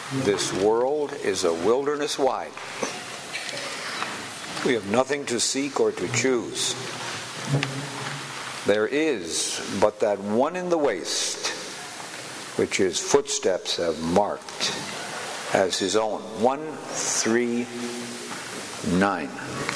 This world is a wilderness wide. We have nothing to seek or to choose. There is but that one in the waste, which his footsteps have marked as his own. 139.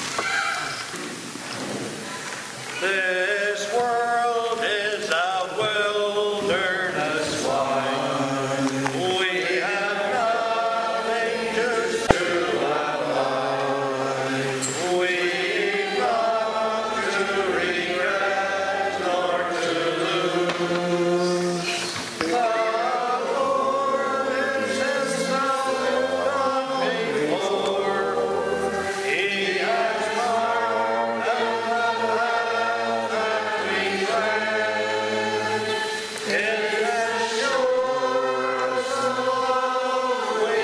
This world is a wilderness wide. We have nothing to do our lives. We not to regret nor to lose. The Lord is his son before. He has marked the path that we tread. It has sure as the love we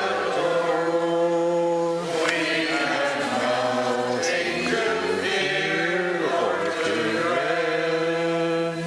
adore. We have nothing to fear or to dread.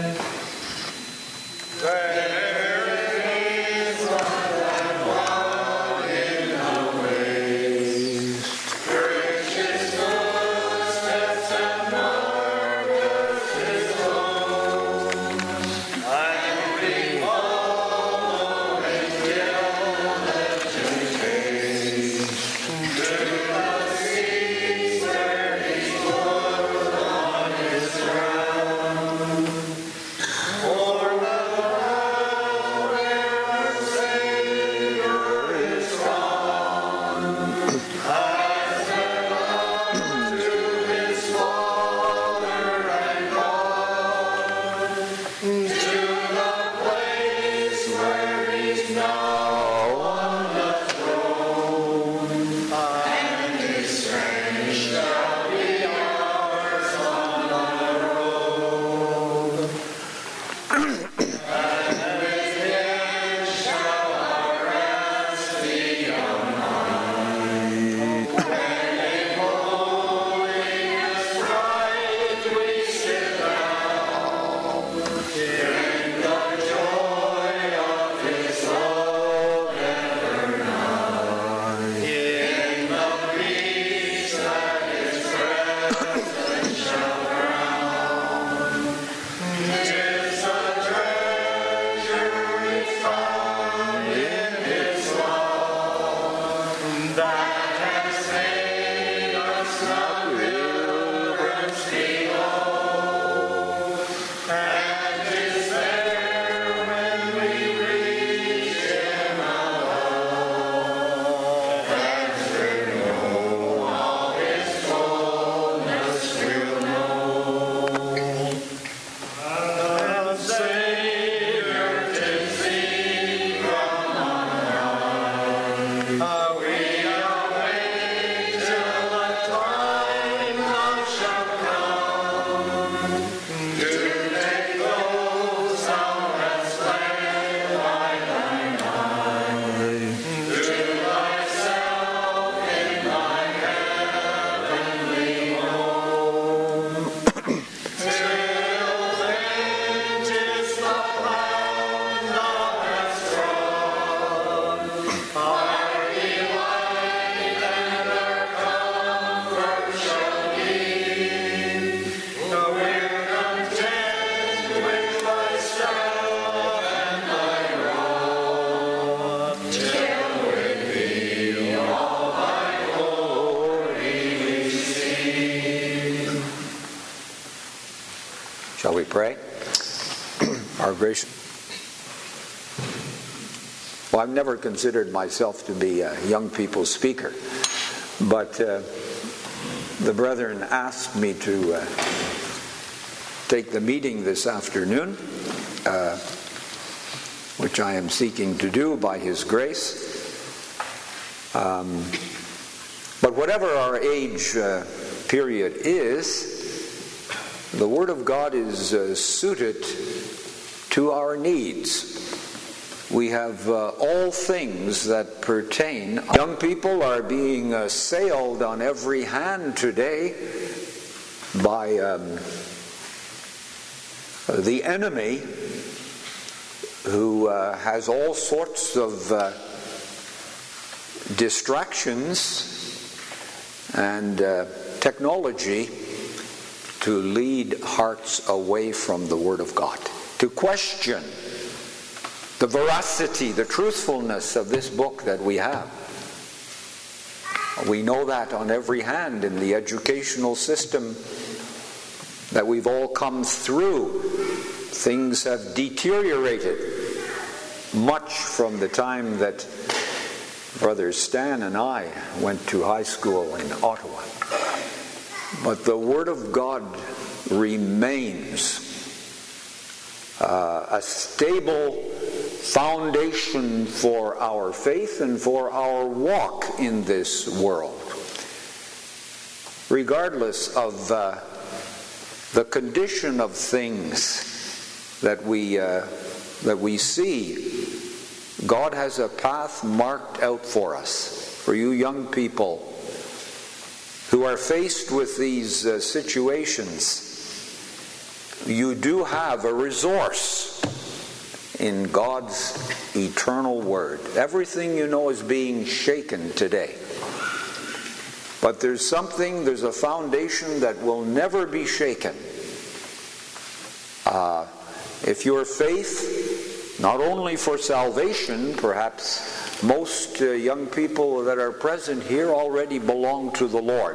There is but that one in the waste. Precious footsteps and marked as his own. And we follow his diligent taste to the seas where he's put on his crown. For the land where our Savior is gone has belonged to his Father and God, to the place where he's now on the throne, and his strength shall be ours on the road. And with him shall our rest be unnight. When in holiness right we sit down, in the joy of his love ever nigh, in the peace that his presence shall crown. 'Tis a treasure we found in his love that has made us the pilgrims below, and is there when we reach him alone, and through all his fullness we'll know. And Savior, 'tis thee from on high. We await till the time shall come to take those thou hast led by thine eye to thyself in thy heavenly home. Till then 'tis the plan thou hast trod, our delight and our comfort shall be. We're content with thy staff and thy rod, till with thee all thy glory we see. Shall we pray? Our gracious. Well, I've never considered myself to be a young people's speaker, but the brethren asked me to take the meeting this afternoon, which I am seeking to do by His grace. But whatever our age period is, the Word of God is suited to our needs. We have all things that pertain. Young people are being assailed on every hand today by the enemy, who has all sorts of distractions and technology to lead hearts away from the Word of God, to question the veracity, the truthfulness of this book that we have. We know that on every hand in the educational system that we've all come through. Things have deteriorated much from the time that Brother Stan and I went to high school in Ottawa. But the Word of God remains a stable foundation for our faith and for our walk in this world. Regardless of the condition of things that we see, God has a path marked out for us. For you young people who are faced with these situations, you do have a resource in God's eternal Word. Everything you know is being shaken today. But there's a foundation that will never be shaken. If your faith, not only for salvation, perhaps most young people that are present here already belong to the Lord.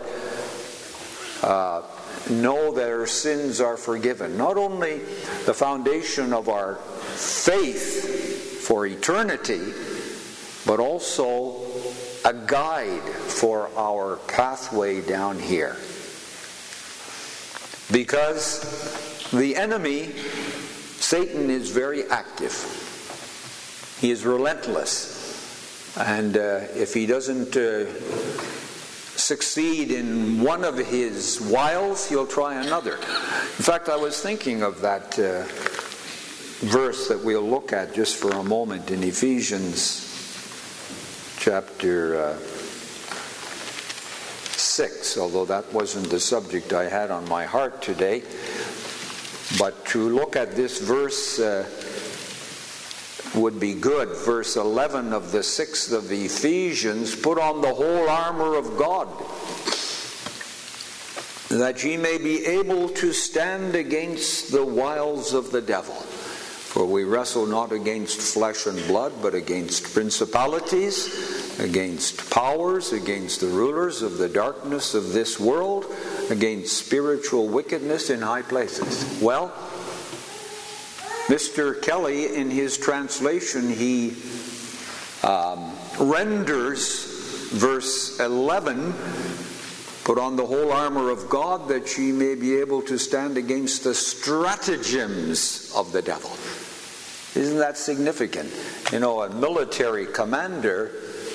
Know that our sins are forgiven. Not only the foundation of our faith for eternity, but also a guide for our pathway down here. Because the enemy, Satan, is very active. He is relentless. And if he doesn't succeed in one of his wiles, he'll try another. In fact, I was thinking of that verse that we'll look at just for a moment in Ephesians chapter 6, although that wasn't the subject I had on my heart today. But to look at this verse would be good. Verse 11 of the 6th of Ephesians, put on the whole armor of God, that ye may be able to stand against the wiles of the devil. For we wrestle not against flesh and blood, but against principalities, against powers, against the rulers of the darkness of this world, against spiritual wickedness in high places. Well, Mr. Kelly, in his translation, he renders verse 11, put on the whole armor of God that ye may be able to stand against the stratagems of the devil. Isn't that significant? You know, a military commander,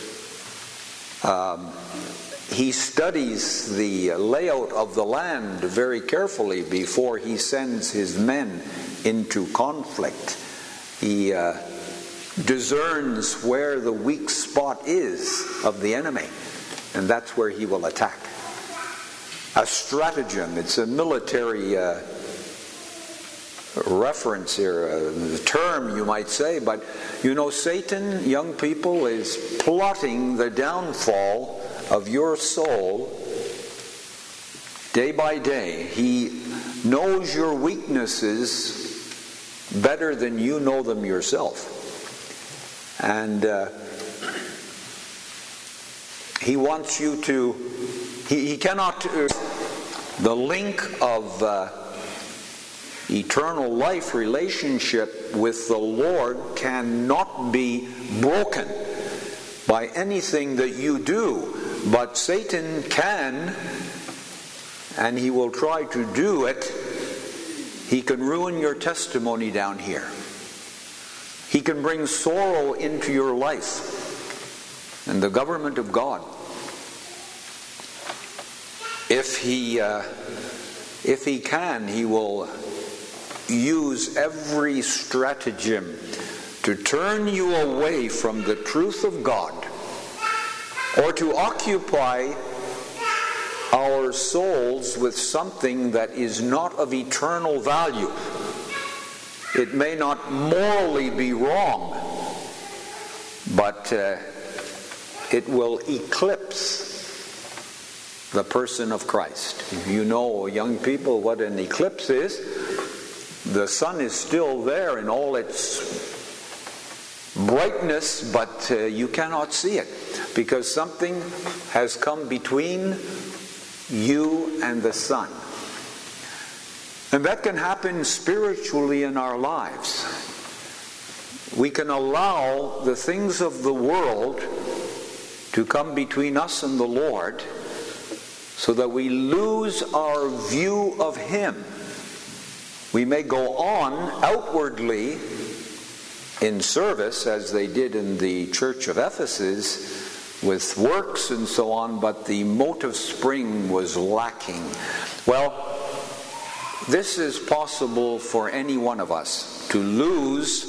he studies the layout of the land very carefully before he sends his men into conflict. He discerns where the weak spot is of the enemy, and that's where he will attack. A stratagem, it's a military reference here, the term you might say, but you know, Satan, young people, is plotting the downfall of your soul day by day. He knows your weaknesses better than you know them yourself. And he wants you to, he cannot, the link of eternal life relationship with the Lord cannot be broken by anything that you do. But Satan can, and he will try to do it. He can ruin your testimony down here. He can bring sorrow into your life and the government of God. If he can, he will use every stratagem to turn you away from the truth of God, or to occupy our souls with something that is not of eternal value. It may not morally be wrong, but it will eclipse the person of Christ. You know, young people, what an eclipse is. The sun is still there in all its brightness, but you cannot see it because something has come between you and the sun. And that can happen spiritually in our lives. We can allow the things of the world to come between us and the Lord so that we lose our view of Him. We may go on outwardly in service, as they did in the church of Ephesus, with works and so on, but the motive spring was lacking. Well, this is possible for any one of us, to lose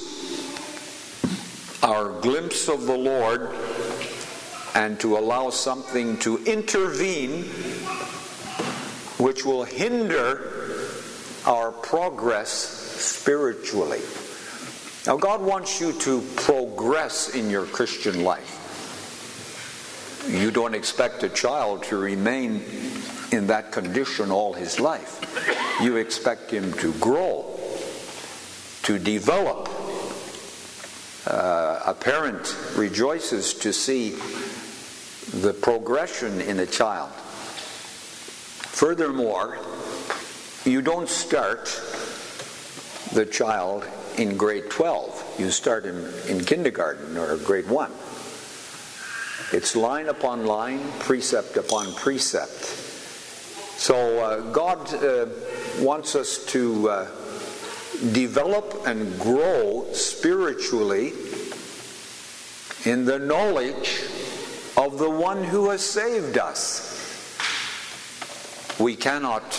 our glimpse of the Lord and to allow something to intervene which will hinder our progress spiritually. Now, God wants you to progress in your Christian life. You don't expect a child to remain in that condition all his life. You expect him to grow, to develop. A parent rejoices to see the progression in a child. Furthermore, you don't start the child in grade 12. You start him in kindergarten or grade 1. It's line upon line, precept upon precept. So God wants us to develop and grow spiritually in the knowledge of the one who has saved us. We cannot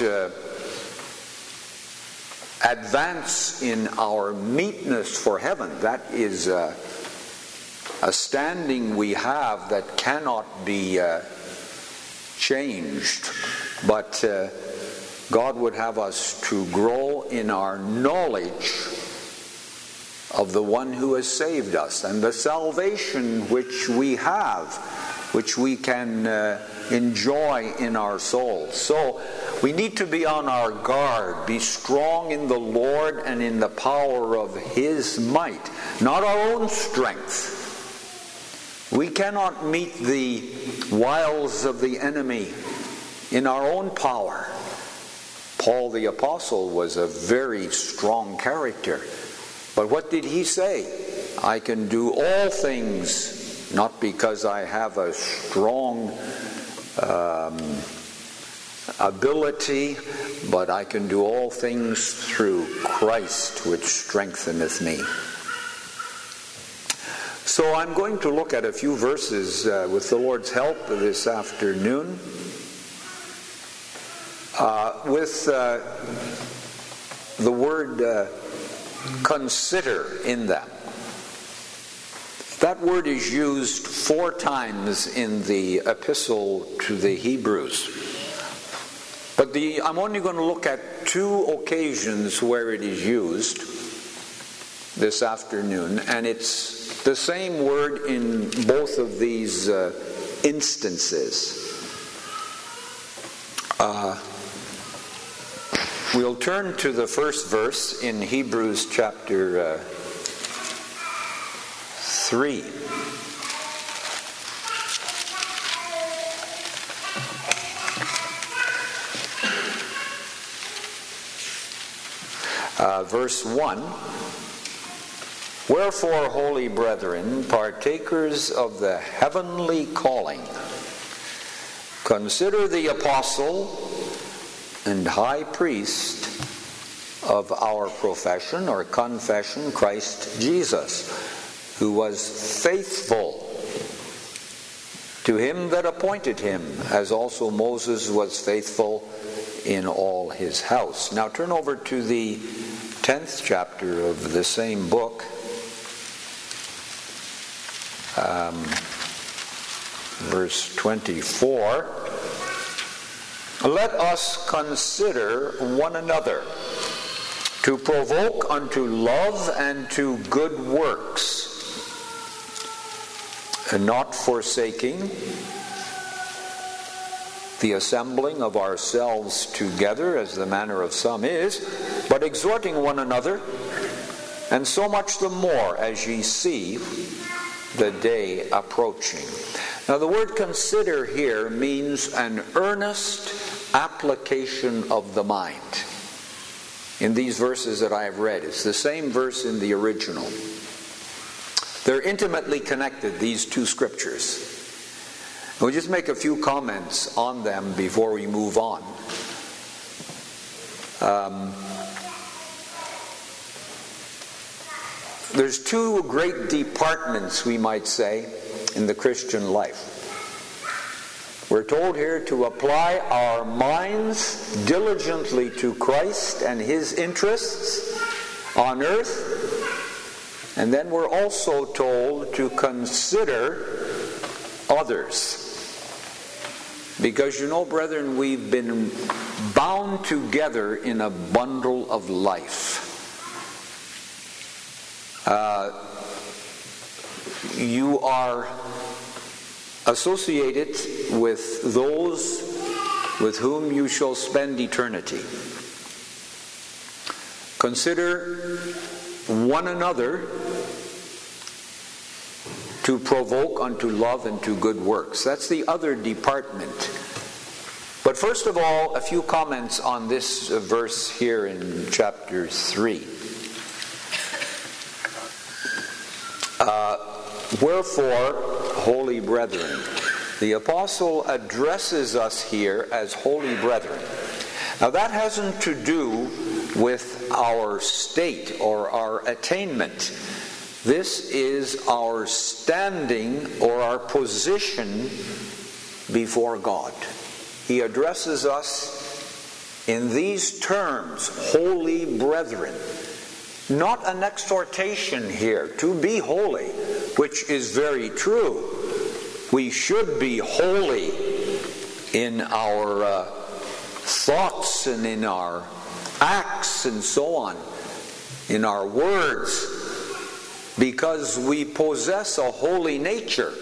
advance in our meetness for heaven. That is a standing we have that cannot be changed. But God would have us to grow in our knowledge of the one who has saved us and the salvation which we have, which we can enjoy in our souls. So we need to be on our guard, be strong in the Lord and in the power of His might, not our own strength. We cannot meet the wiles of the enemy in our own power. Paul the Apostle was a very strong character. But what did he say? I can do all things, not because I have a strong ability, but I can do all things through Christ, which strengtheneth me. So I'm going to look at a few verses with the Lord's help this afternoon with the word consider in them. That word is used 4 times in the epistle to the Hebrews. But I'm only going to look at 2 occasions where it is used this afternoon, and it's the same word in both of these instances. We'll turn to the first verse in Hebrews chapter 3. Verse 1. Wherefore, holy brethren, partakers of the heavenly calling, consider the apostle and high priest of our profession or confession, Christ Jesus, who was faithful to him that appointed him, as also Moses was faithful in all his house. Now turn over to the 10th chapter of the same book. Verse 24. Let us consider one another to provoke unto love and to good works, and not forsaking the assembling of ourselves together, as the manner of some is, but exhorting one another, and so much the more as ye see the day approaching. Now the word consider here means an earnest application of the mind. In these verses that I have read, it's the same verse in the original. They're intimately connected, these two scriptures. We'll just make a few comments on them before we move on. There's two great departments, we might say, in the Christian life. We're told here to apply our minds diligently to Christ and His interests on earth. And then we're also told to consider others. Because you know, brethren, we've been bound together in a bundle of life. You are associated with those with whom you shall spend eternity. Consider one another to provoke unto love and to good works. That's the other department. But first of all, a few comments on this verse here in chapter 3. Wherefore, holy brethren. The apostle addresses us here as holy brethren. Now that hasn't to do with our state or our attainment. This is our standing or our position before God. He addresses us in these terms, holy brethren. Not an exhortation here to be holy, which is very true. We should be holy in our thoughts and in our acts and so on, in our words, because we possess a holy nature.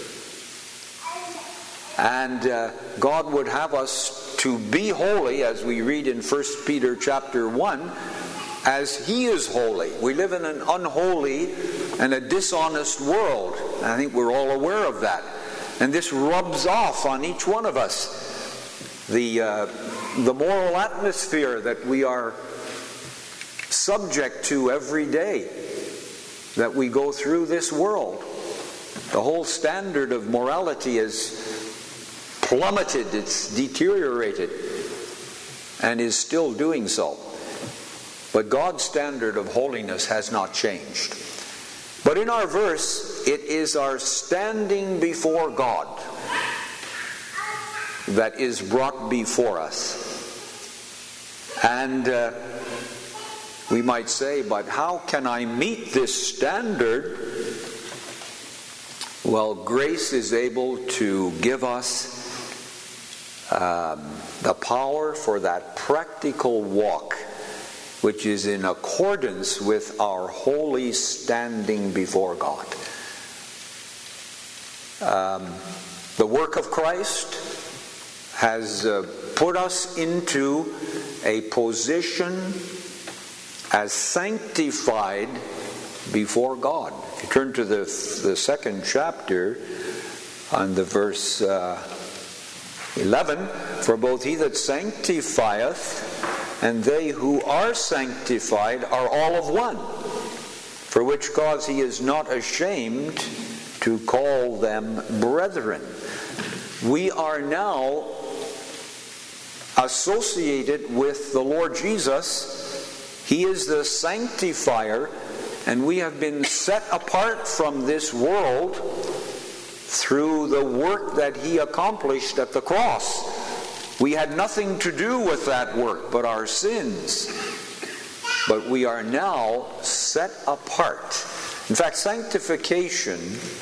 And God would have us to be holy, as we read in 1 Peter chapter 1, as He is holy. We live in an unholy and a dishonest world. I think we're all aware of that. And this rubs off on each one of us. The moral atmosphere that we are subject to every day, that we go through this world. The whole standard of morality is plummeted, it's deteriorated, and is still doing so. But God's standard of holiness has not changed. But in our verse, it is our standing before God that is brought before us. And we might say, but how can I meet this standard? Well, grace is able to give us the power for that practical walk, which is in accordance with our holy standing before God. The work of Christ has put us into a position as sanctified before God. If you turn to the second chapter on the verse 11, for both he that sanctifieth and they who are sanctified are all of one, for which cause he is not ashamed to call them brethren. We are now associated with the Lord Jesus. He is the sanctifier, and we have been set apart from this world through the work that He accomplished at the cross. We had nothing to do with that work but our sins. But we are now set apart. In fact, sanctification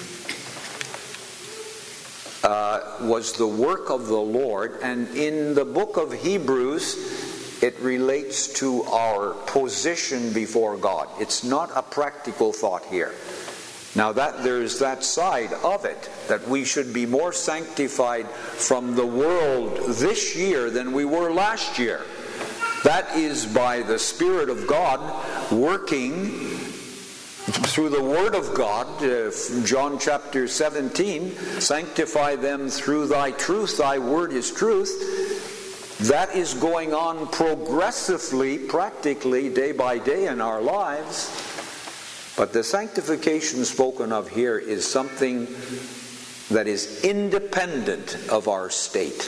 was the work of the Lord, and in the book of Hebrews, it relates to our position before God. It's not a practical thought here. Now there's that side of it, that we should be more sanctified from the world this year than we were last year. That is by the Spirit of God working through the Word of God. John chapter 17, sanctify them through thy truth, thy word is truth. That is going on progressively, practically, day by day in our lives. But the sanctification spoken of here is something that is independent of our state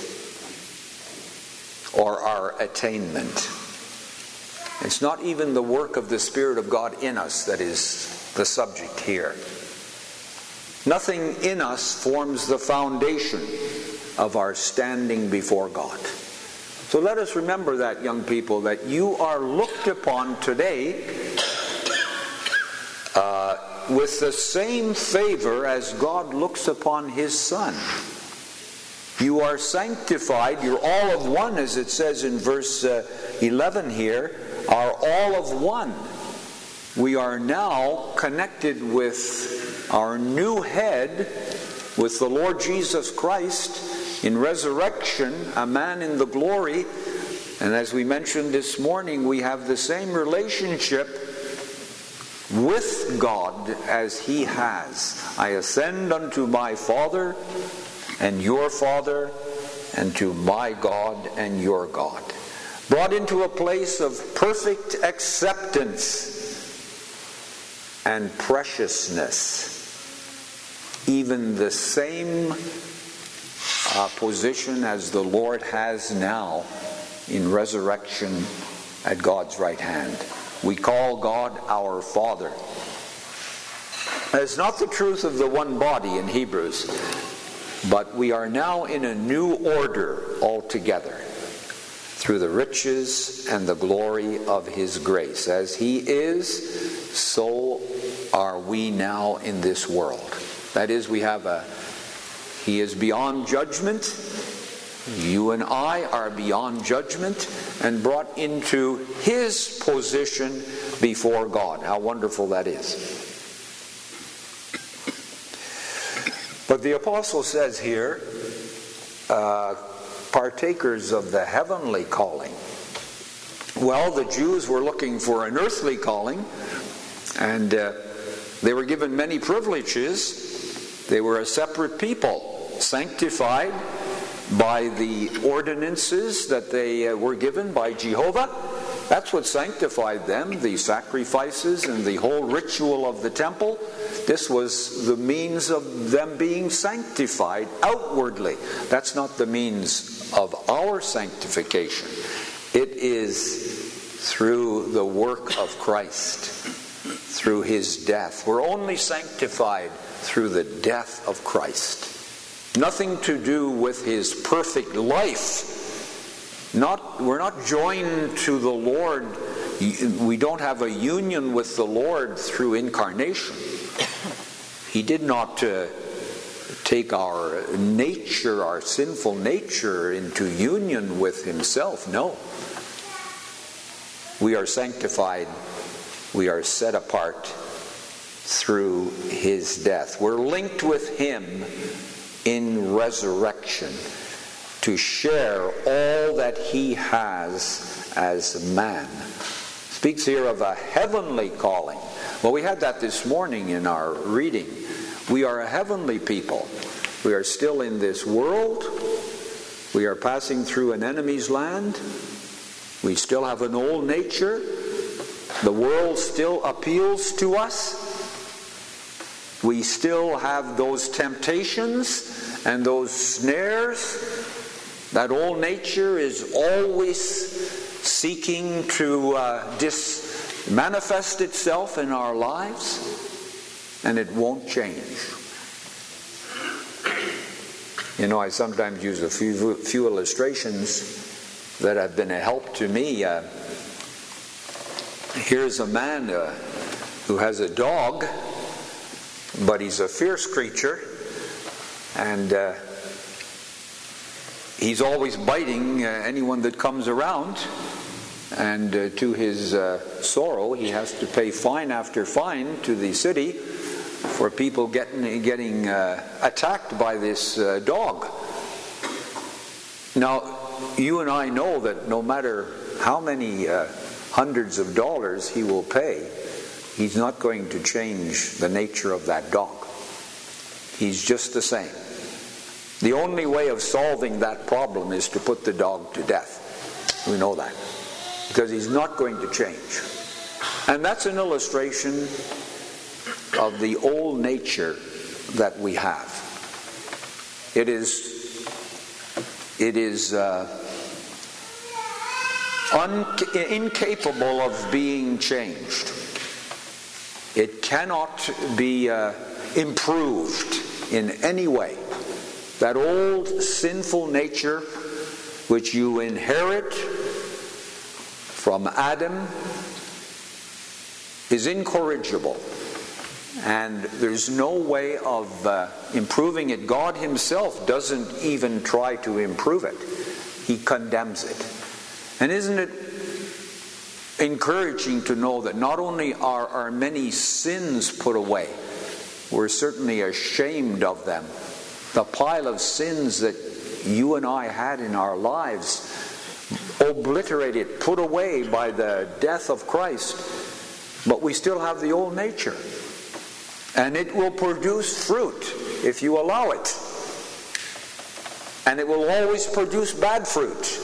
or our attainment. It's not even the work of the Spirit of God in us that is the subject here. Nothing in us forms the foundation of our standing before God. So let us remember that, young people, that you are looked upon today with the same favor as God looks upon His Son. You are sanctified, you're all of one, as it says in verse 11 here, are all of one. We are now connected with our new head, with the Lord Jesus Christ in resurrection, a man in the glory. And as we mentioned this morning, we have the same relationship with God as He has. I ascend unto my Father and your Father, and to my God and your God. Brought into a place of perfect acceptance and preciousness. Even the same position as the Lord has now in resurrection at God's right hand. We call God our Father. It's not the truth of the one body in Hebrews, but we are now in a new order altogether through the riches and the glory of His grace. As He is, so are we now in this world. That is, He is beyond judgment. You and I are beyond judgment and brought into His position before God. How wonderful that is. But the apostle says here, partakers of the heavenly calling. Well, the Jews were looking for an earthly calling, and they were given many privileges. They were a separate people, sanctified by the ordinances that they were given by Jehovah. That's what sanctified them, the sacrifices and the whole ritual of the temple. This was the means of them being sanctified outwardly. That's not the means of our sanctification. It is through the work of Christ, through His death. We're only sanctified through the death of Christ. Nothing to do with His perfect life. We're not joined to the Lord. We don't have a union with the Lord through incarnation. He did not take our nature, our sinful nature, into union with Himself. No. We are sanctified. We are set apart through His death. We're linked with Him in resurrection to share all that He has as man. Speaks here of a heavenly calling. Well, we had that this morning in our reading. We are a heavenly people. We are still in this world. We are passing through an enemy's land. We still have an old nature. The world still appeals to us. We still have those temptations and those snares. That old nature is always seeking to manifest itself in our lives, and it won't change. You know, I sometimes use a few illustrations that have been a help to me. Here's a man who has a dog, but he's a fierce creature, and he's always biting anyone that comes around, and to his sorrow he has to pay fine after fine to the city for people getting attacked by this dog. Now, you and I know that no matter how many hundreds of dollars he will pay, he's not going to change the nature of that dog. He's just the same. The only way of solving that problem is to put the dog to death. We know that. Because he's not going to change. And that's an illustration of the old nature that we have. It is incapable of being changed. It cannot be improved in any way. That old sinful nature which you inherit from Adam is incorrigible, and there's no way of improving it. God himself doesn't even try to improve it. He condemns it. And isn't it encouraging to know that not only are our many sins put away, we're certainly ashamed of them. The pile of sins that you and I had in our lives, obliterated, put away by the death of Christ, but we still have the old nature. And it will produce fruit if you allow it. And it will always produce bad fruit.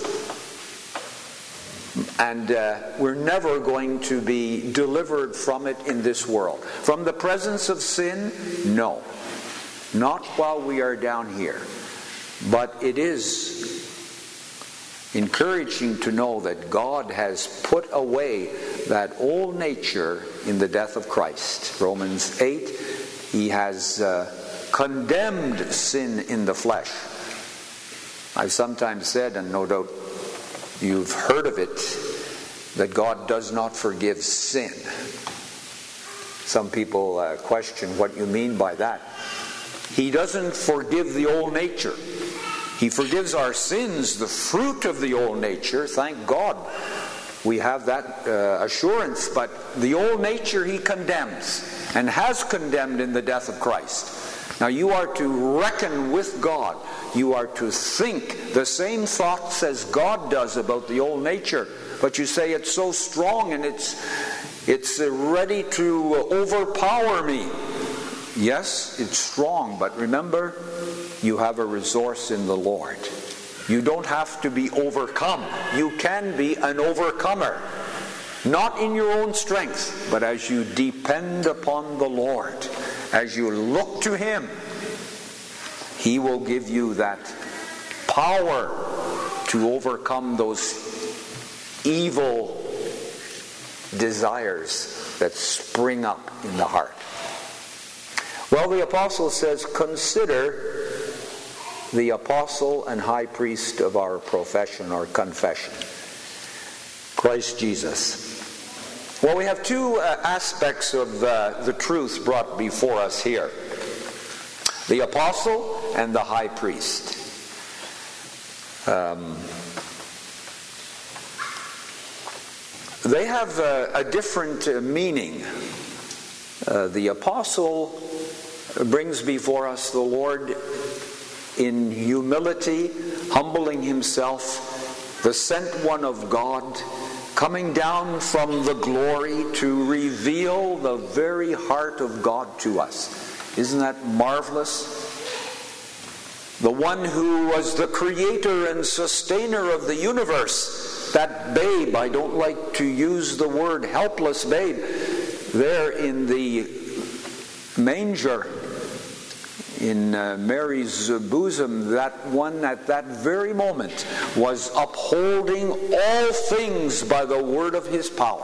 And we're never going to be delivered from it in this world. From the presence of sin? No. Not while we are down here. But it is encouraging to know that God has put away that old nature in the death of Christ. Romans 8, he has condemned sin in the flesh. I've sometimes said, and no doubt you've heard of it, that God does not forgive sin. Some people question what you mean by that. He doesn't forgive the old nature. He forgives our sins, the fruit of the old nature. Thank God we have that assurance. But the old nature he condemns, and has condemned in the death of Christ. Now you are to reckon with God. You are to think the same thoughts as God does about the old nature. But you say it's so strong and it's ready to overpower me. Yes, it's strong, but remember, you have a resource in the Lord. You don't have to be overcome. You can be an overcomer. Not in your own strength, but as you depend upon the Lord, as you look to him, he will give you that power to overcome those evil desires that spring up in the heart. Well, the apostle says, consider the apostle and high priest of our profession or confession, Christ Jesus. Well, we have two aspects of the truth brought before us here. The apostle and the high priest. They have a different meaning. The apostle brings before us the Lord in humility, humbling himself, the sent one of God, coming down from the glory to reveal the very heart of God to us. Isn't that marvelous? The one who was the creator and sustainer of the universe, that babe, I don't like to use the word helpless babe, there in the manger, in Mary's bosom, that one at that very moment was upholding all things by the word of his power.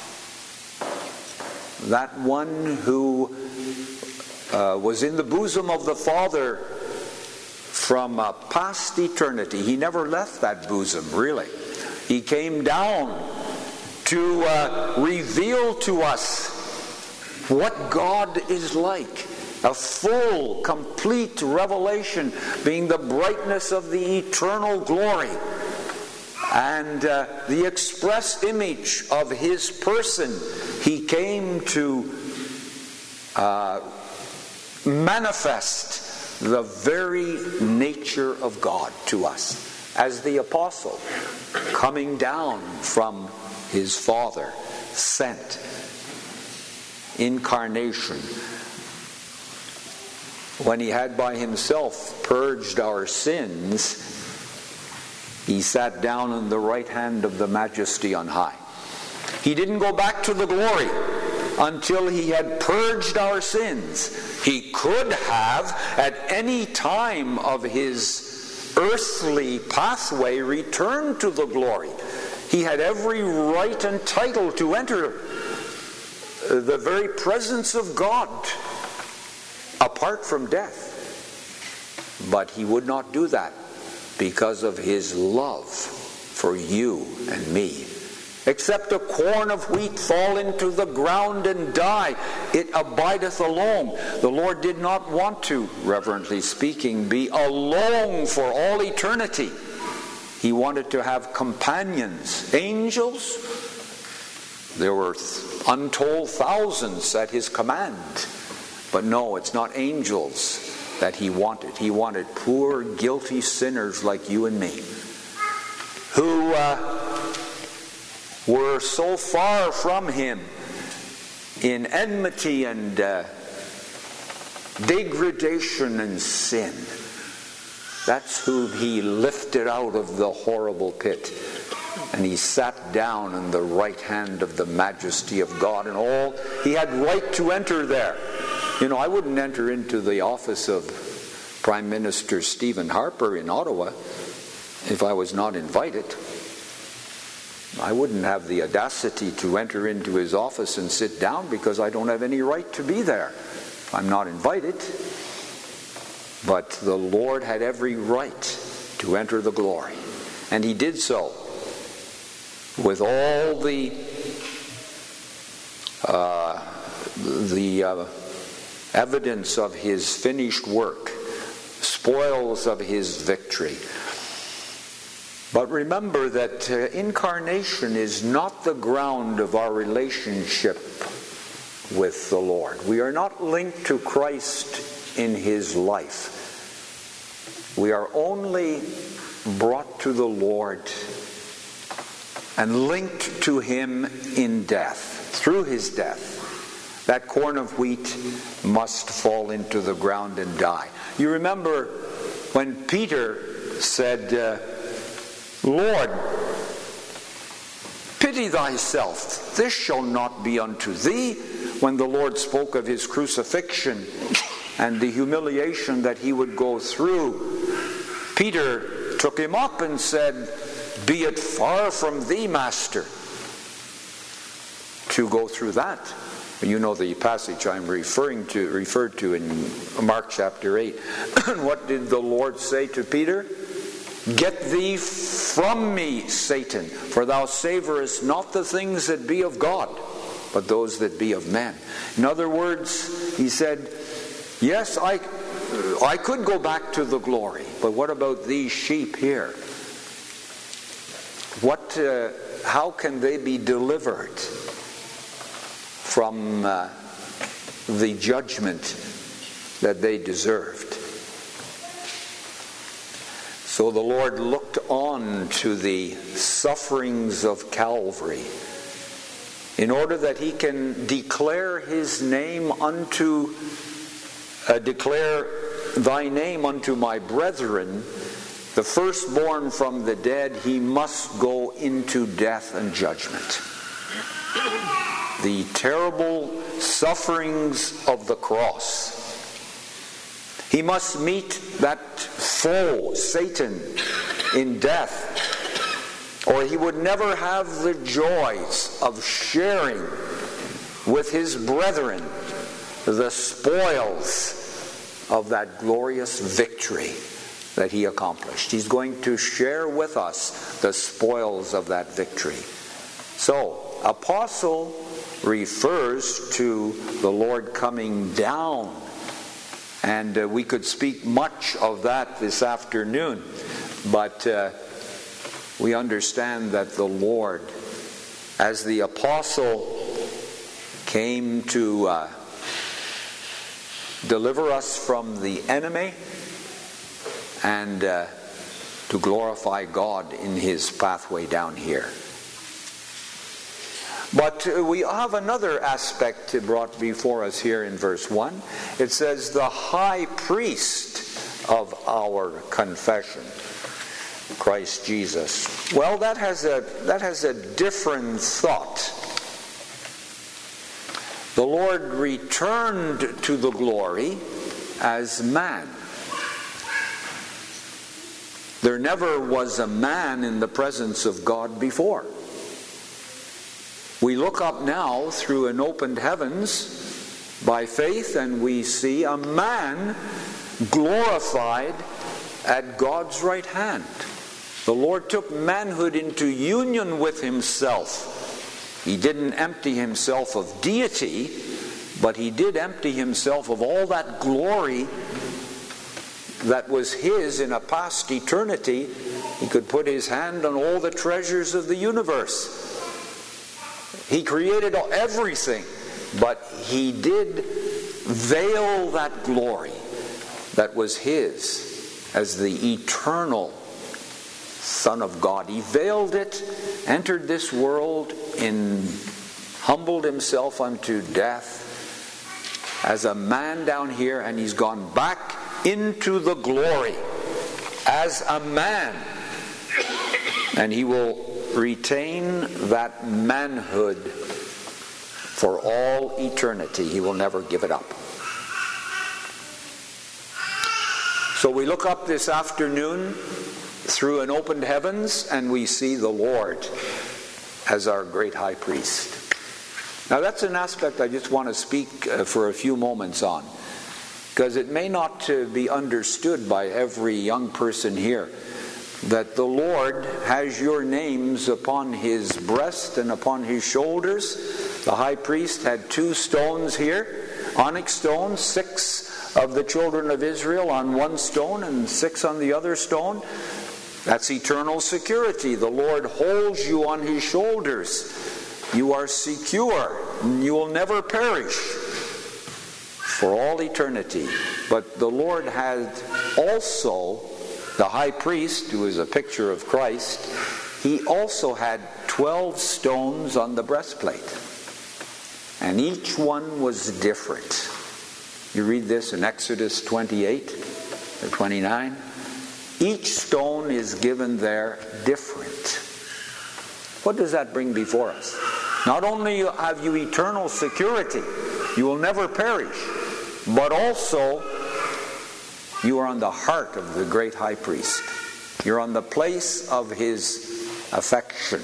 That one who was in the bosom of the Father from past eternity. He never left that bosom, really. He came down to reveal to us what God is like. A full, complete revelation, being the brightness of the eternal glory and the express image of his person. He came to manifest the very nature of God to us, as the apostle coming down from his Father, sent, incarnation. When he had by himself purged our sins, he sat down on the right hand of the Majesty on high. He didn't go back to the glory until he had purged our sins. He could have, at any time of his earthly pathway, returned to the glory. He had every right and title to enter the very presence of God apart from death. But he would not do that because of his love for you and me. Except a corn of wheat fall into the ground and die, it abideth alone. The Lord did not want to, reverently speaking, be alone for all eternity. He wanted to have companions. Angels, there were untold thousands at his command. But no, it's not angels that he wanted. He wanted poor, guilty sinners like you and me, who were so far from him in enmity and degradation and sin. That's who he lifted out of the horrible pit. And he sat down in the right hand of the Majesty of God, and all he had right to enter there. You know, I wouldn't enter into the office of Prime Minister Stephen Harper in Ottawa if I was not invited. I wouldn't have the audacity to enter into his office and sit down because I don't have any right to be there. I'm not invited. But the Lord had every right to enter the glory. And he did so with all the evidence of his finished work, spoils of his victory. But remember that incarnation is not the ground of our relationship with the Lord. We are not linked to Christ in his life. We are only brought to the Lord and linked to him in death, through his death. That corn of wheat must fall into the ground and die. You remember when Peter said, Lord, pity thyself, this shall not be unto thee. When the Lord spoke of his crucifixion and the humiliation that he would go through, Peter took him up and said, be it far from thee, Master, to go through that. You know the passage I'm referred to in Mark chapter 8. And what did the Lord say to Peter? Get thee from me, Satan, for thou savorest not the things that be of God, but those that be of men. In other words, he said, yes, I could go back to the glory, but what about these sheep here? How can they be delivered from the judgment that they deserved? So the Lord looked on to the sufferings of Calvary in order that he can declare his name unto, declare thy name unto my brethren. The firstborn from the dead, he must go into death and judgment. The terrible sufferings of the cross. He must meet that foe, Satan, in death, or he would never have the joys of sharing with his brethren the spoils of that glorious victory that he accomplished. He's going to share with us the spoils of that victory. So, apostle refers to the Lord coming down. And we could speak much of that this afternoon. But we understand that the Lord, as the apostle came to deliver us from the enemy, and to glorify God in his pathway down here. But we have another aspect brought before us here in verse 1. It says, the high priest of our confession, Christ Jesus. Well, that has a different thought. The Lord returned to the glory as man. There never was a man in the presence of God before. We look up now through an opened heavens by faith, and we see a man glorified at God's right hand. The Lord took manhood into union with himself. He didn't empty himself of deity, but he did empty himself of all that glory that was his in a past eternity. He could put his hand on all the treasures of the universe. He created everything, but he did veil that glory that was his as the eternal Son of God. He veiled it, entered this world, humbled himself unto death as a man down here, and he's gone back into the glory as a man. And he will retain that manhood for all eternity. He will never give it up. So we look up this afternoon through an opened heavens, and we see the Lord as our great high priest. Now that's an aspect I just want to speak for a few moments on, because it may not be understood by every young person here that the Lord has your names upon his breast and upon his shoulders. The high priest had 2 stones here, onyx stones, 6 of the children of Israel on one stone and 6 on the other stone. That's eternal security. The Lord holds you on his shoulders. You are secure. You will never perish for all eternity. But the Lord had also, the high priest, who is a picture of Christ, he also had 12 stones on the breastplate. And each one was different. You read this in Exodus 28 or 29. Each stone is given there different. What does that bring before us? Not only have you eternal security, you will never perish, but also you are on the heart of the great high priest. You're on the place of his affection.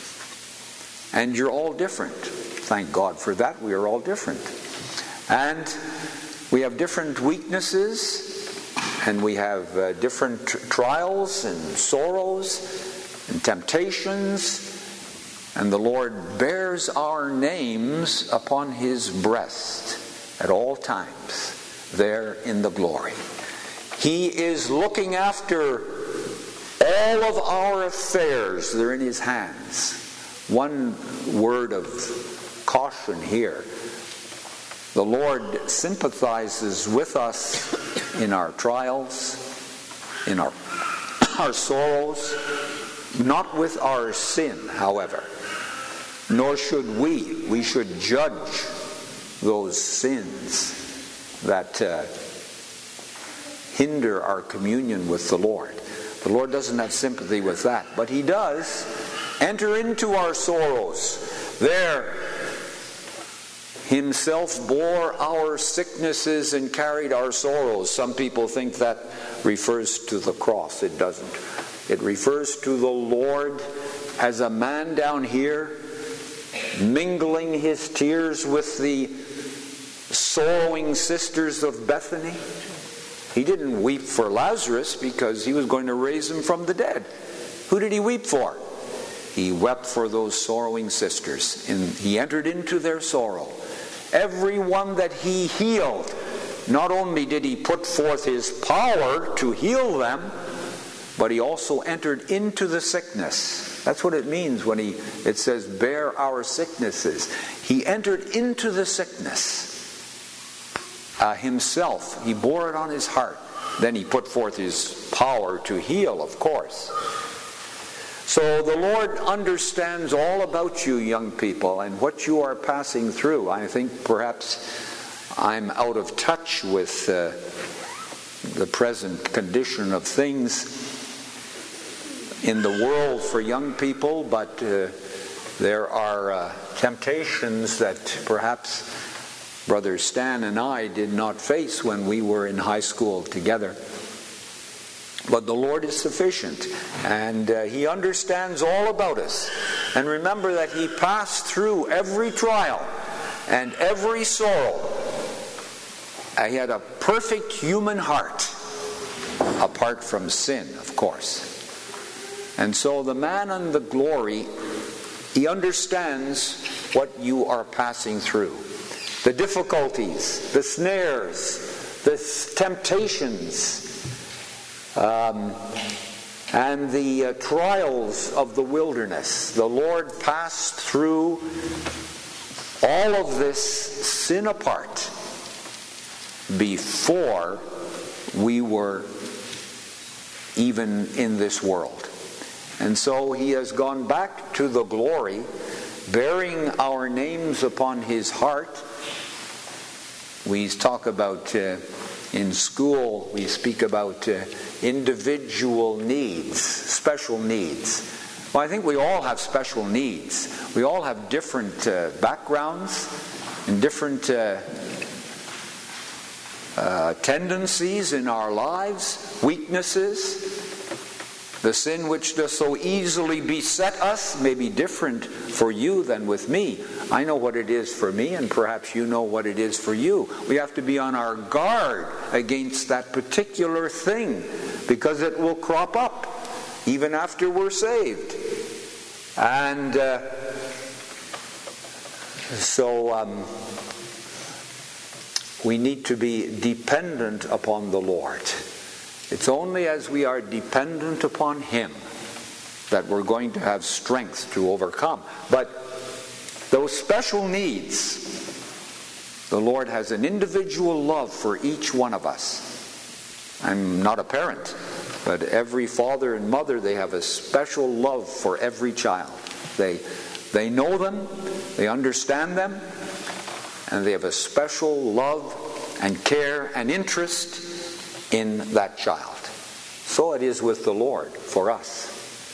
And you're all different. Thank God for that. We are all different. And we have different weaknesses, and we have different trials and sorrows and temptations. And the Lord bears our names upon his breast at all times, there in the glory. He is looking after all of our affairs. They're in his hands. One word of caution here. The Lord sympathizes with us in our trials, in our sorrows, not with our sin, however. Nor should we. We should judge those sins that hinder our communion with the Lord. The Lord doesn't have sympathy with that, but he does enter into our sorrows. There, himself bore our sicknesses and carried our sorrows. Some people think that refers to the cross. It doesn't. It refers to the Lord as a man down here, mingling his tears with the sorrowing sisters of Bethany. He didn't weep for Lazarus because he was going to raise him from the dead. Who did he weep for? He wept for those sorrowing sisters. And he entered into their sorrow. Everyone that he healed, not only did he put forth his power to heal them, but he also entered into the sickness. That's what it means when it says, bear our sicknesses. He entered into the sickness. himself. He bore it on his heart. Then he put forth his power to heal, of course. So the Lord understands all about you, young people, and what you are passing through. I think perhaps I'm out of touch with the present condition of things in the world for young people, but there are temptations that perhaps Brother Stan and I did not face when we were in high school together. But the Lord is sufficient, and He understands all about us. And remember that He passed through every trial and every sorrow. He had a perfect human heart, apart from sin, of course. And so the man in the glory, he understands what you are passing through. The difficulties, the snares, the temptations, and the trials of the wilderness. The Lord passed through all of this sin apart before we were even in this world. And so He has gone back to the glory, bearing our names upon His heart. We talk about, in school, we speak about individual needs, special needs. Well, I think we all have special needs. We all have different backgrounds and different tendencies in our lives, weaknesses. The sin which does so easily beset us may be different for you than with me. I know what it is for me, and perhaps you know what it is for you. We have to be on our guard against that particular thing, because it will crop up even after we're saved. And so we need to be dependent upon the Lord. It's only as we are dependent upon Him that we're going to have strength to overcome. But those special needs, the Lord has an individual love for each one of us. I'm not a parent, but every father and mother, they have a special love for every child. They know them, they understand them, and they have a special love and care and interest in that child. So it is with the Lord for us.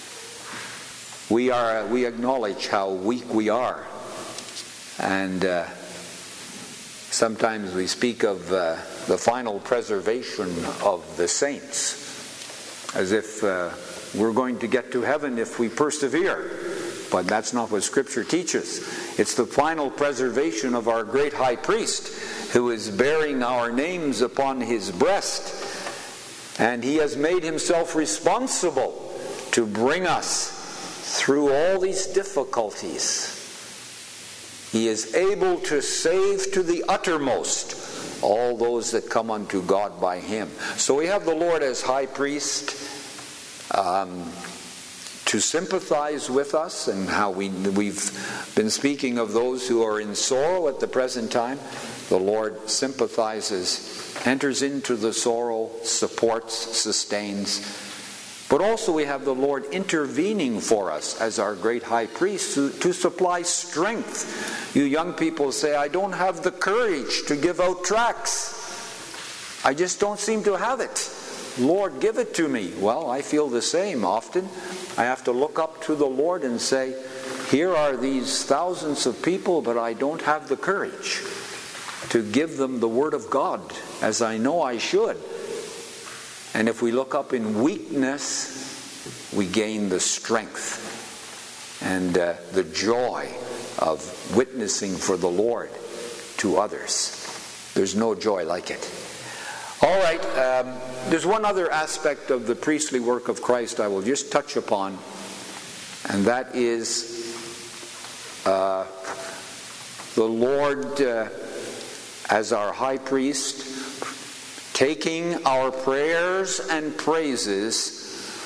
We acknowledge how weak we are, and sometimes we speak of the final preservation of the saints, as if we're going to get to heaven if we persevere. But that's not what Scripture teaches. It's the final preservation of our great high priest, who is bearing our names upon his breast. And he has made himself responsible to bring us through all these difficulties. He is able to save to the uttermost all those that come unto God by Him. So we have the Lord as high priest to sympathize with us, and how we've been speaking of those who are in sorrow at the present time. The Lord sympathizes, enters into the sorrow, supports, sustains. But also we have the Lord intervening for us as our great high priest to supply strength. You young people say, I don't have the courage to give out tracts. I just don't seem to have it. Lord, give it to me. Well, I feel the same often. I have to look up to the Lord and say, here are these thousands of people, but I don't have the courage to give them the Word of God as I know I should. And if we look up in weakness, we gain the strength and the joy of witnessing for the Lord to others. There's no joy like it. All right, there's one other aspect of the priestly work of Christ I will just touch upon, and that is the Lord as our high priest, taking our prayers and praises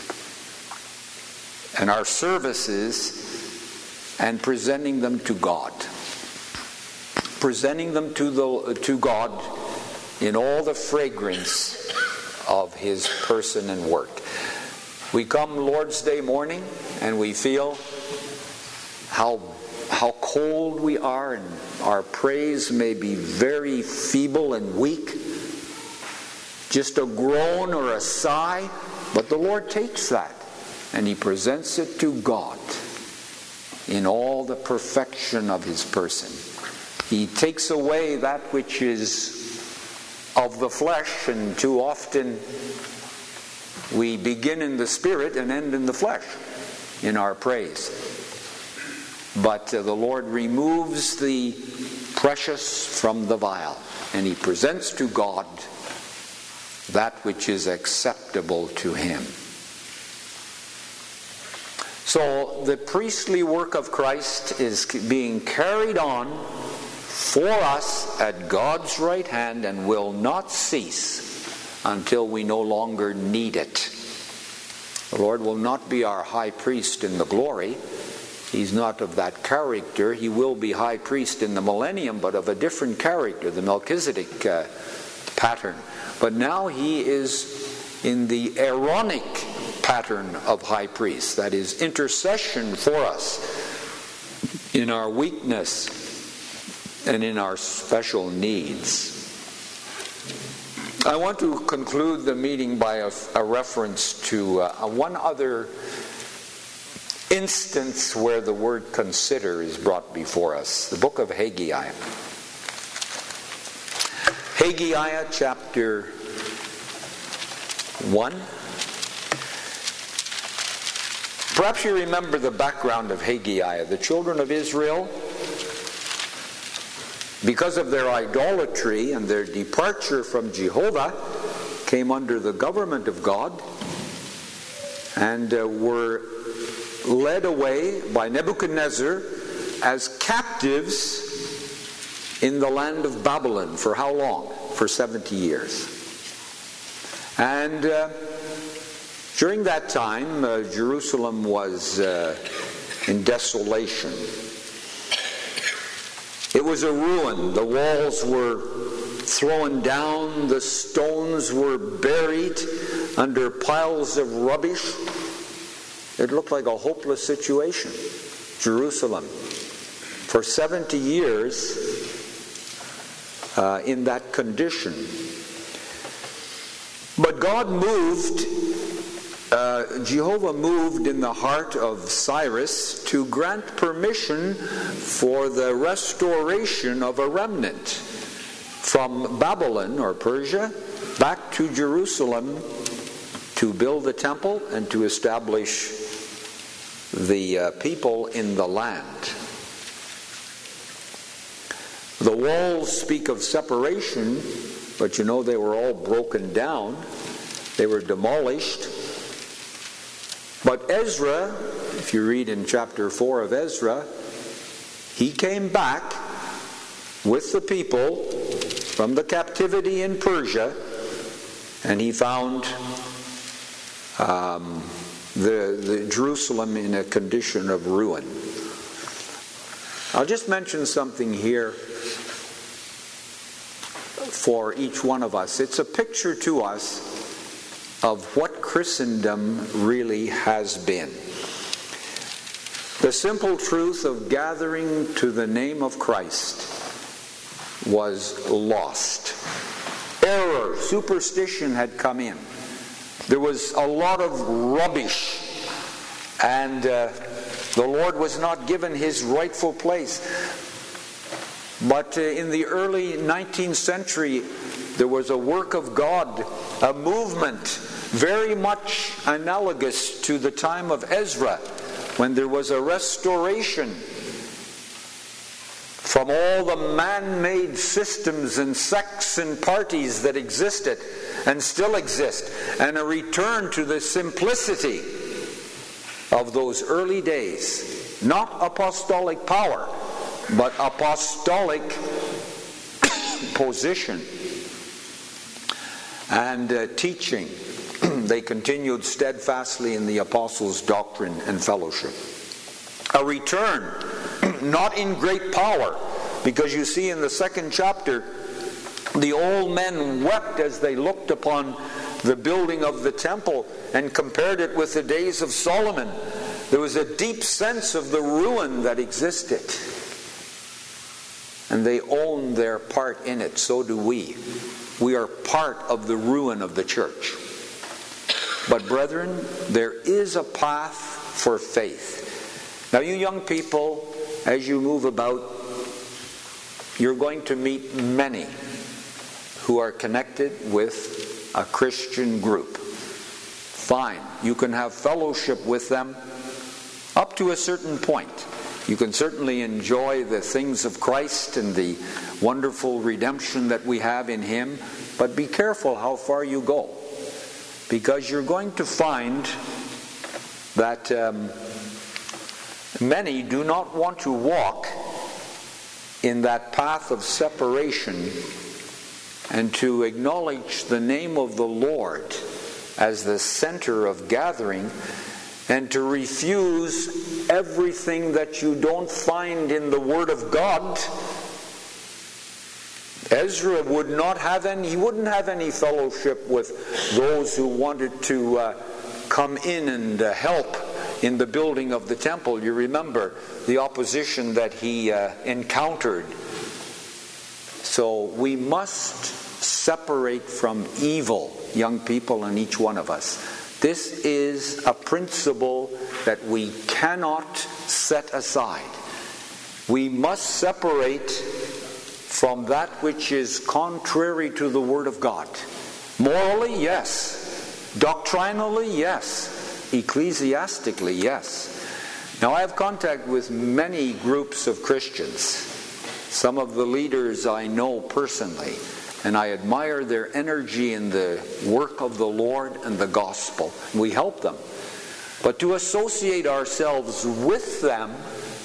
and our services and presenting them to God. Presenting them to God in all the fragrance of his person and work. We come Lord's Day morning and we feel how cold we are, and our praise may be very feeble and weak, just a groan or a sigh, but the Lord takes that and he presents it to God in all the perfection of his person. He takes away that which is of the flesh, and too often we begin in the spirit and end in the flesh in our praise. But the Lord removes the precious from the vile, and he presents to God that which is acceptable to him. So the priestly work of Christ is being carried on for us at God's right hand and will not cease until we no longer need it. The Lord will not be our high priest in the glory. He's not of that character. He will be high priest in the millennium, but of a different character, the Melchizedek pattern. But now he is in the Aaronic pattern of high priest, that is intercession for us in our weakness and in our special needs. I want to conclude the meeting by a reference to one other instance where the word consider is brought before us. The book of Haggai. Haggai chapter 1. Perhaps you remember the background of Haggai. The children of Israel, because of their idolatry and their departure from Jehovah, came under the government of God and were led away by Nebuchadnezzar as captives in the land of Babylon. For how long? For 70 years. And during that time, Jerusalem was in desolation. It was a ruin. The walls were thrown down. The stones were buried under piles of rubbish. It looked like a hopeless situation. Jerusalem. For 70 years in that condition. But God moved, Jehovah moved in the heart of Cyrus to grant permission for the restoration of a remnant from Babylon or Persia back to Jerusalem to build the temple and to establish the people in the land. The walls speak of separation, but you know they were all broken down. They were demolished. But Ezra, if you read in chapter 4 of Ezra, he came back with the people from the captivity in Persia, and he found the Jerusalem in a condition of ruin. I'll just mention something here for each one of us. It's a picture to us of what Christendom really has been. The simple truth of gathering to the name of Christ was lost. Error, superstition had come in. There was a lot of rubbish, and the Lord was not given his rightful place. But in the early 19th century, there was a work of God, a movement very much analogous to the time of Ezra, when there was a restoration from all the man-made systems and sects and parties that existed and still exist, and a return to the simplicity of those early days. Not apostolic power, but apostolic position and teaching. They continued steadfastly in the apostles' doctrine and fellowship. A return, not in great power, because you see in the second chapter The old men wept as they looked upon the building of the temple and compared it with the days of Solomon. There was a deep sense of the ruin that existed. And they own their part in it. So do we. We are part of the ruin of the church. But brethren, there is a path for faith. Now you young people, as you move about, you're going to meet many who are connected with a Christian group. Fine. You can have fellowship with them up to a certain point. You can certainly enjoy the things of Christ and the wonderful redemption that we have in Him, but be careful how far you go, because you're going to find that many do not want to walk in that path of separation and to acknowledge the name of the Lord as the center of gathering, and to refuse everything that you don't find in the Word of God. Ezra wouldn't have any fellowship with those who wanted to come in and help in the building of the temple. You remember the opposition that he encountered. So we must separate from evil, young people, and each one of us. This is a principle that we cannot set aside. We must separate from that which is contrary to the Word of God. Morally, yes. Doctrinally, yes. Ecclesiastically, yes. Now I have contact with many groups of Christians. Some of the leaders I know personally, and I admire their energy in the work of the Lord and the gospel. We help them. But to associate ourselves with them,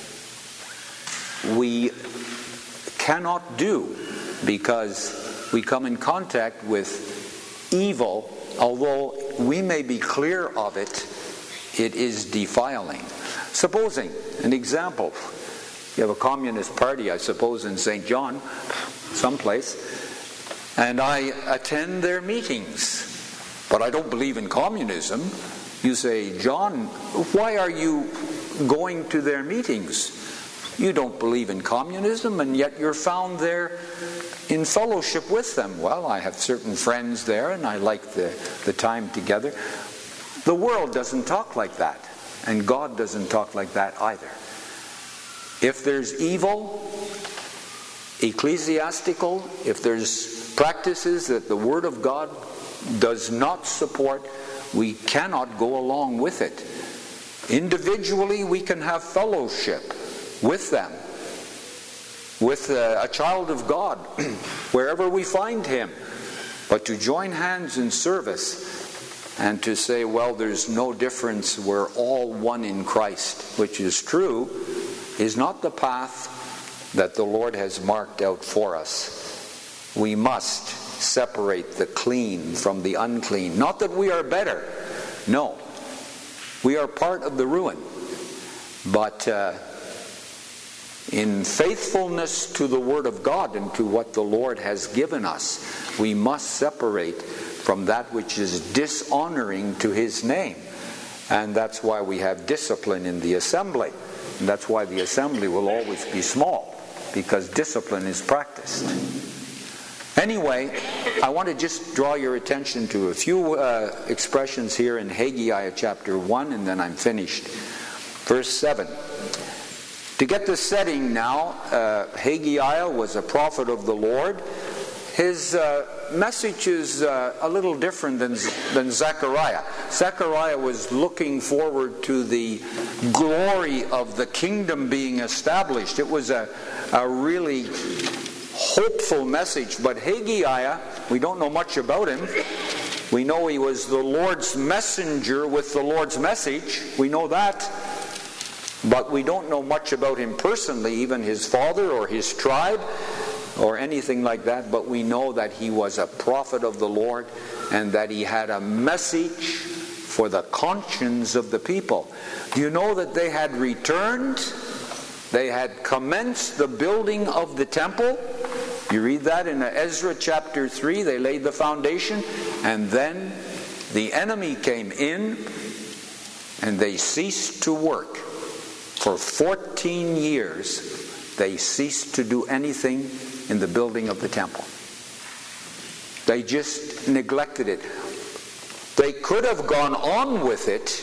we cannot do, because we come in contact with evil. Although we may be clear of it, it is defiling. Supposing, an example, you have a communist party, I suppose, in St. John, someplace, and I attend their meetings, but I don't believe in communism. You say, John, why are you going to their meetings? You don't believe in communism, and yet you're found there in fellowship with them. Well, I have certain friends there, and I like the time together. The world doesn't talk like that, and God doesn't talk like that either. If there's evil, ecclesiastical, if there's practices that the Word of God does not support, we cannot go along with it. Individually, we can have fellowship with them, with a child of God, wherever we find him. But to join hands in service and to say, well, there's no difference, we're all one in Christ, which is true, is not the path that the Lord has marked out for us. We must separate the clean from the unclean. Not that we are better. No. We are part of the ruin. But in faithfulness to the Word of God and to what the Lord has given us, we must separate from that which is dishonoring to His name. And that's why we have discipline in the assembly. And that's why the assembly will always be small, because discipline is practiced. Anyway, I want to just draw your attention to a few expressions here in Haggai chapter 1, and then I'm finished. Verse 7. To get the setting now, Haggai was a prophet of the Lord. His message is a little different than Zechariah. Zechariah was looking forward to the glory of the kingdom being established. It was a really hopeful message. But Haggai, we don't know much about him. We know he was the Lord's messenger with the Lord's message. We know that. But we don't know much about him personally, even his father or his tribe or anything like that. But we know that he was a prophet of the Lord and that he had a message for the conscience of the people. Do you know that they had returned? They had commenced the building of the temple. You read that in Ezra chapter 3. They laid the foundation, and then the enemy came in, and they ceased to work. For 14 years, they ceased to do anything in the building of the temple. They just neglected it. They could have gone on with it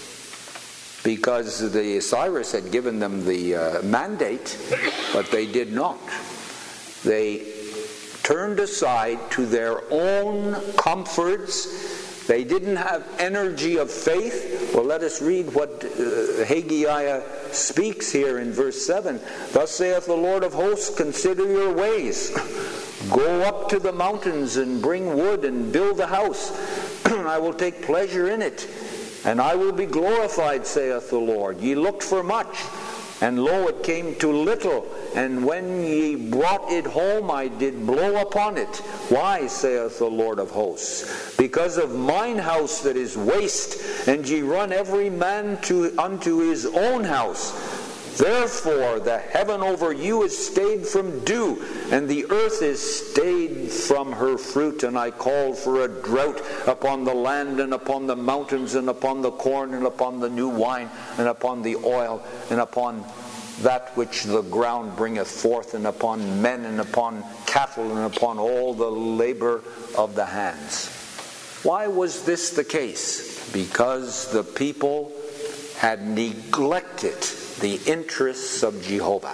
because Cyrus had given them the mandate, but they did not. They turned aside to their own comforts. They didn't have energy of faith. Well, let us read what Haggai speaks here in verse 7. Thus saith the Lord of hosts, consider your ways. Go up to the mountains and bring wood and build a house. I will take pleasure in it, and I will be glorified, saith the Lord. Ye looked for much, and lo, it came to little. And when ye brought it home, I did blow upon it. Why, saith the Lord of hosts? Because of mine house that is waste, and ye run every man unto his own house. Therefore the heaven over you is stayed from dew, and the earth is stayed from her fruit. And I called for a drought upon the land, and upon the mountains, and upon the corn, and upon the new wine, and upon the oil, and upon that which the ground bringeth forth, and upon men, and upon cattle, and upon all the labor of the hands. Why was this the case? Because the people had neglected the interests of Jehovah.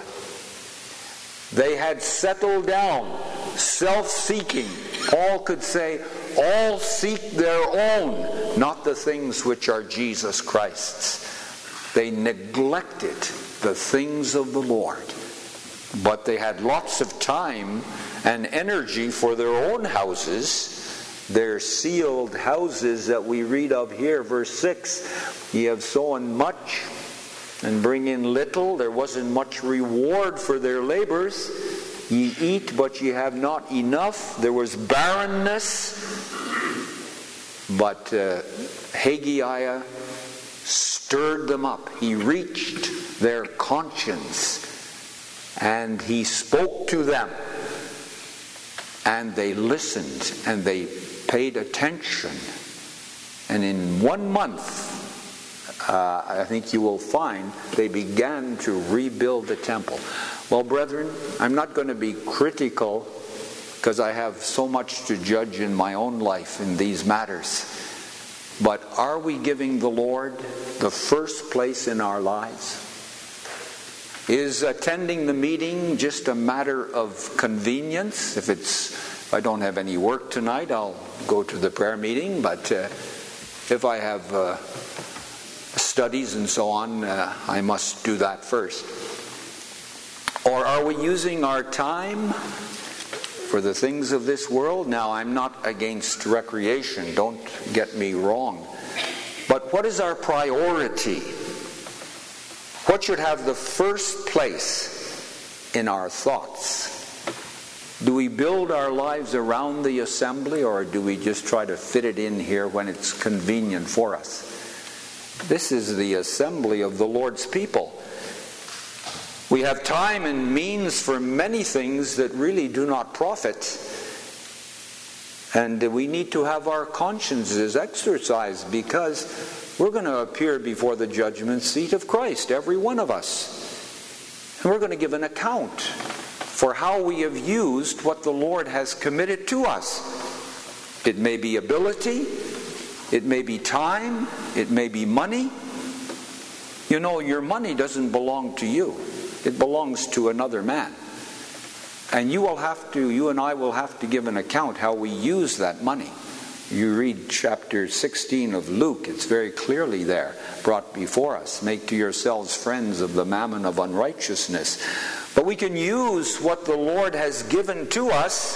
They had settled down, self-seeking. Paul could say, all seek their own, not the things which are Jesus Christ's. They neglected the things of the Lord. But they had lots of time and energy for their own houses, their sealed houses that we read of here, verse 6. Ye have sown much and bring in little. There wasn't much reward for their labors. Ye eat, but ye have not enough. There was barrenness. But Haggai stirred them up. He reached their conscience, and he spoke to them. And they listened, and they paid attention. And in 1 month, I think you will find they began to rebuild the temple. Well, brethren, I'm not going to be critical because I have so much to judge in my own life in these matters. But are we giving the Lord the first place in our lives? Is attending the meeting just a matter of convenience? If I don't have any work tonight, I'll go to the prayer meeting. But if I have studies and so on, I must do that first. Or are we using our time for the things of this world? Now, I'm not against recreation, don't get me wrong. But what is our priority? What should have the first place in our thoughts? Do we build our lives around the assembly, or do we just try to fit it in here when it's convenient for us? This is the assembly of the Lord's people. We have time and means for many things that really do not profit. And we need to have our consciences exercised, because we're going to appear before the judgment seat of Christ, every one of us. And we're going to give an account for how we have used what the Lord has committed to us. It may be ability, it may be time, it may be money. You know, your money doesn't belong to you. It belongs to another man. And you and I will have to give an account how we use that money. You read chapter 16 of Luke, it's very clearly there, brought before us. Make to yourselves friends of the mammon of unrighteousness. But we can use what the Lord has given to us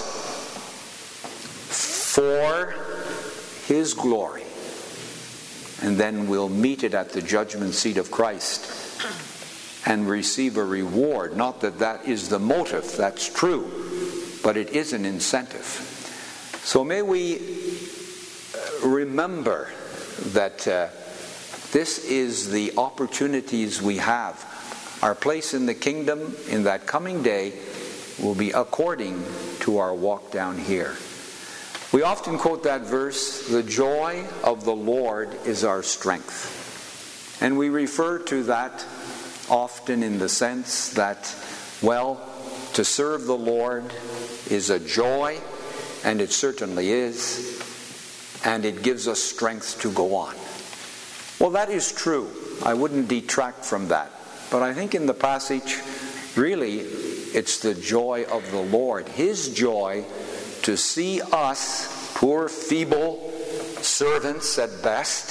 for His glory. And then we'll meet it at the judgment seat of Christ and receive a reward. Not that that is the motive, that's true, but it is an incentive. So may we remember that this is the opportunities we have. Our place in the kingdom in that coming day will be according to our walk down here. We often quote that verse, "The joy of the Lord is our strength." And we refer to that often in the sense that, well, to serve the Lord is a joy, and it certainly is, and it gives us strength to go on. Well, that is true. I wouldn't detract from that. But I think in the passage, really, it's the joy of the Lord, His joy to see us, poor, feeble servants at best,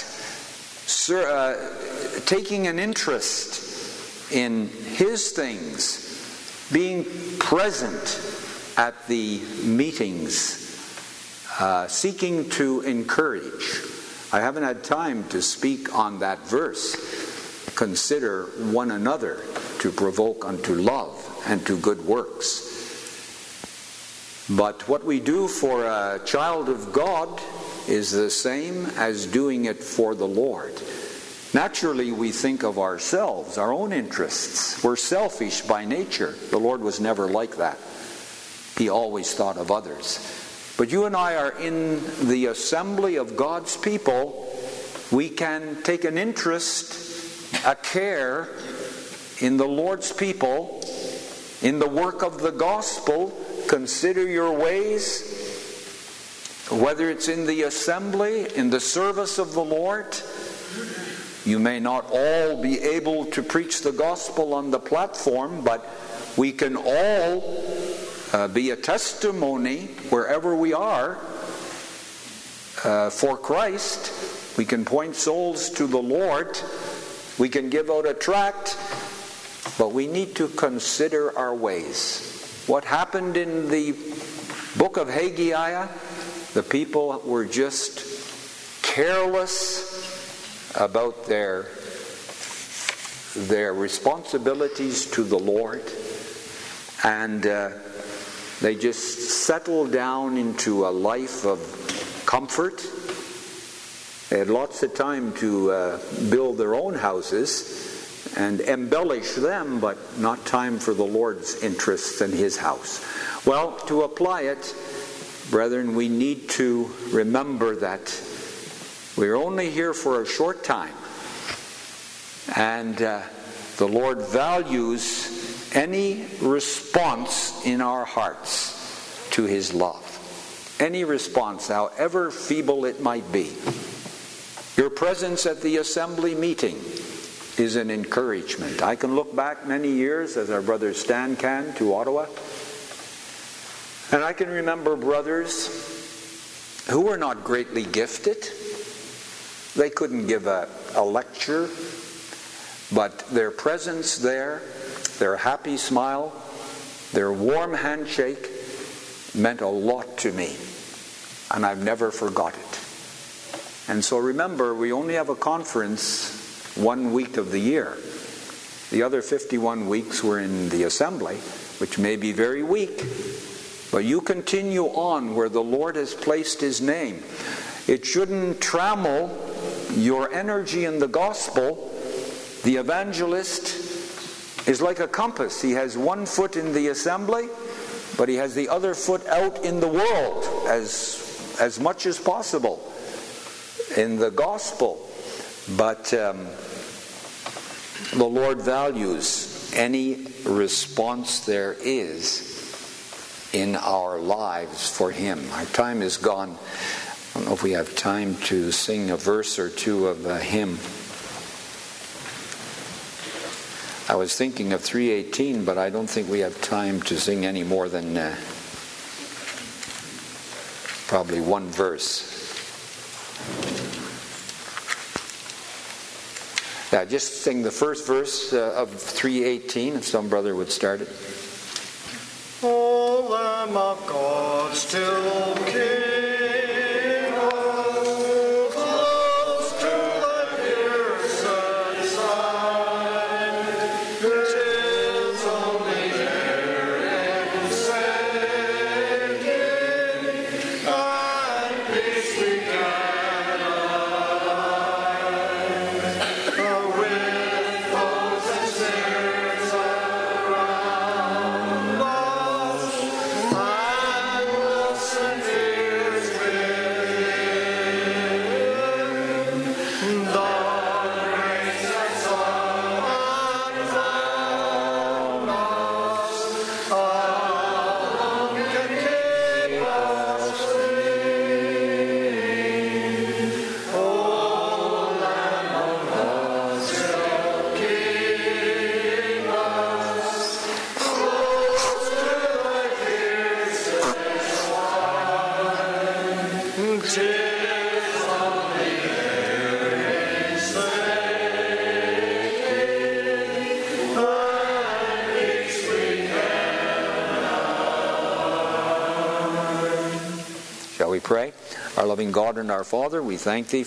taking an interest in His things, being present at the meetings, seeking to encourage. I haven't had time to speak on that verse. Consider one another to provoke unto love and to good works. But what we do for a child of God is the same as doing it for the Lord. Naturally, we think of ourselves, our own interests. We're selfish by nature. The Lord was never like that. He always thought of others. But you and I are in the assembly of God's people. We can take an interest, a care in the Lord's people, in the work of the gospel. Consider your ways, whether it's in the assembly, in the service of the Lord. You may not all be able to preach the gospel on the platform, but we can all be a testimony wherever we are for Christ. We can point souls to the Lord. We can give out a tract, but we need to consider our ways. What happened in the book of Haggai? The people were just careless about their responsibilities to the Lord, and they just settled down into a life of comfort. They had lots of time to build their own houses and embellish them, but not time for the Lord's interests in His house. Well, to apply it, brethren, we need to remember that we're only here for a short time, and the Lord values any response in our hearts to His love. Any response, however feeble it might be. Your presence at the assembly meeting is an encouragement. I can look back many years, as our brother Stan can, to Ottawa, and I can remember brothers who were not greatly gifted. They couldn't give a lecture, but their presence there, their happy smile, their warm handshake meant a lot to me, and I've never forgot it. And so remember, we only have a conference 1 week of the year. The other 51 weeks we're in the assembly, which may be very weak, but you continue on where the Lord has placed His name. It shouldn't trammel your energy in the gospel. The evangelist is like a compass. He has one foot in the assembly, but he has the other foot out in the world as much as possible in the gospel. But the Lord values any response there is in our lives for Him. Our time is gone. I don't know if we have time to sing a verse or two of a hymn. I was thinking of 318, but I don't think we have time to sing any more than probably one verse. Yeah, just sing the first verse of 318, if some brother would start it. O Lamb of God, still King. Shall we pray? Our loving God and our Father, we thank Thee